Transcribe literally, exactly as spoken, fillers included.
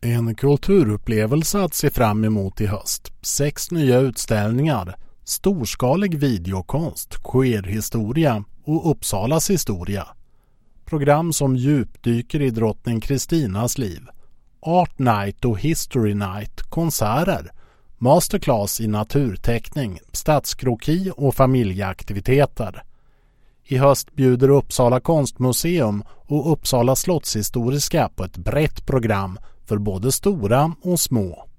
En kulturupplevelse att se fram emot i höst. Sex nya utställningar, storskalig videokonst, queerhistoria och Uppsalas historia. Program som djupdyker i drottning Kristinas liv. Art Night och History Night, konserter, masterclass i naturteckning, stadskroki och familjeaktiviteter. I höst bjuder Uppsala konstmuseum och Uppsala slottshistoriska på ett brett program för både stora och små.